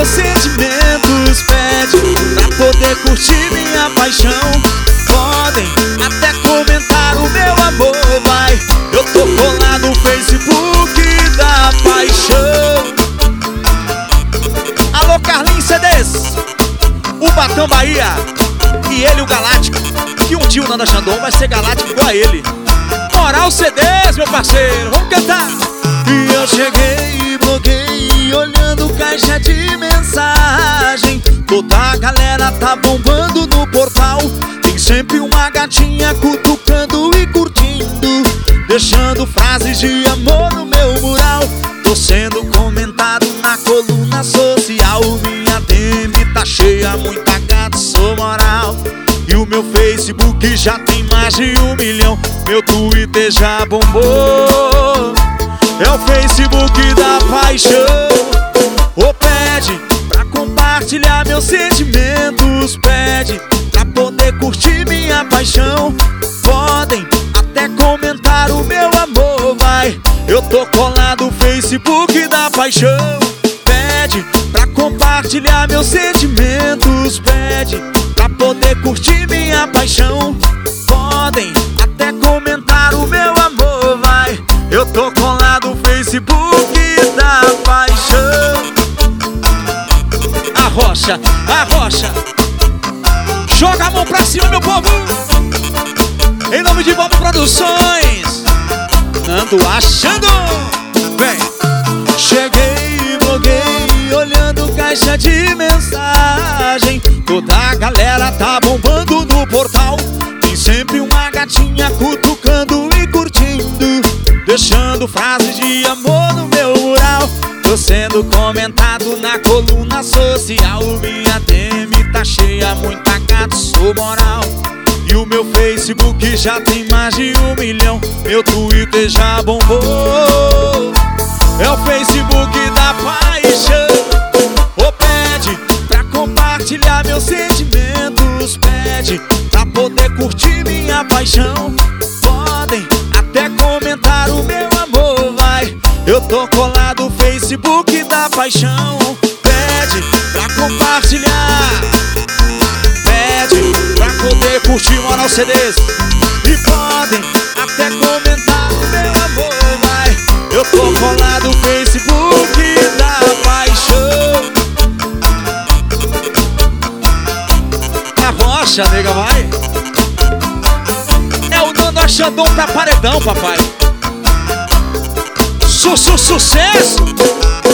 meus sentimentos, pede pra poder curtir minha paixão. Podem até comentar o meu amor, vai. Eu tô colado no Facebook da paixão. Alô, Carlinhos CDs, o Batão Bahia e ele, o Galáctico. Que um dia o Nanda Xandão vai ser galáctico igual a ele. Moral CDs, meu parceiro, vamos cantar. E eu cheguei e bloguei, olhando caixa de mensagem. Toda a galera tá bombando no portal. Tem sempre uma gatinha cutucando e curtindo, deixando frases de amor no meu mural. Tô sendo comentado na coluna social. Minha DM tá cheia, muita gata, sou moral. E o meu Facebook já tem mais de 1 milhão. Meu Twitter já bombou. É o Facebook da paixão. Ô, pede pra compartilhar meus sentimentos, pede pra poder curtir minha paixão. Podem até comentar o meu amor, vai. Eu tô colado no Facebook da paixão. Pede pra compartilhar meus sentimentos, pede pra poder curtir minha paixão. Podem até comentar o meu amor, vai. Eu tô colado no Facebook da paixão. Arrocha, arrocha, joga a mão pra cima, meu povo. Em nome de Bob Produções, ando achando. Vem. Cheguei e bloguei, olhando caixa de mensagem. Toda a galera tá bombando no portal. Tem sempre uma gatinha cutucando e curtindo, deixando frases de amor no meu mural. Tô sendo comentado na coluna social. Minha DM tá cheia, muita gata, sou moral. E o meu Facebook já tem mais de 1 milhão. Meu Twitter já bombou. É o Facebook da paixão. Ô, pede pra compartilhar meus sentimentos, pede pra poder curtir minha paixão. Podem até comentar o meu amor, vai. Eu tô colado no Facebook da paixão. Pede pra compartilhar, pede pra poder curtir Moral CDs. E podem até comentar o meu amor, vai. Eu tô colado no Facebook da paixão. Arrocha, nega, vai. É o Nanda Xandão pra paredão, papai. Sucesso!